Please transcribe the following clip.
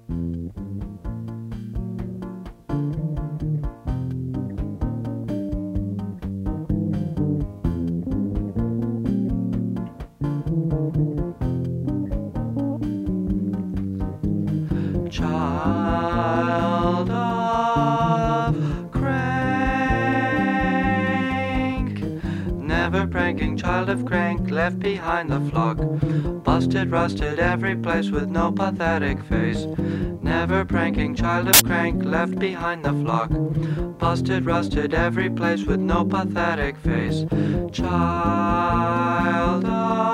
Child of crank, never pranking, child of crank, left behind the flock. Busted, rusted every place with no pathetic face. Never pranking, child of crank, left behind the flock. Busted, rusted every place with no pathetic face. Child of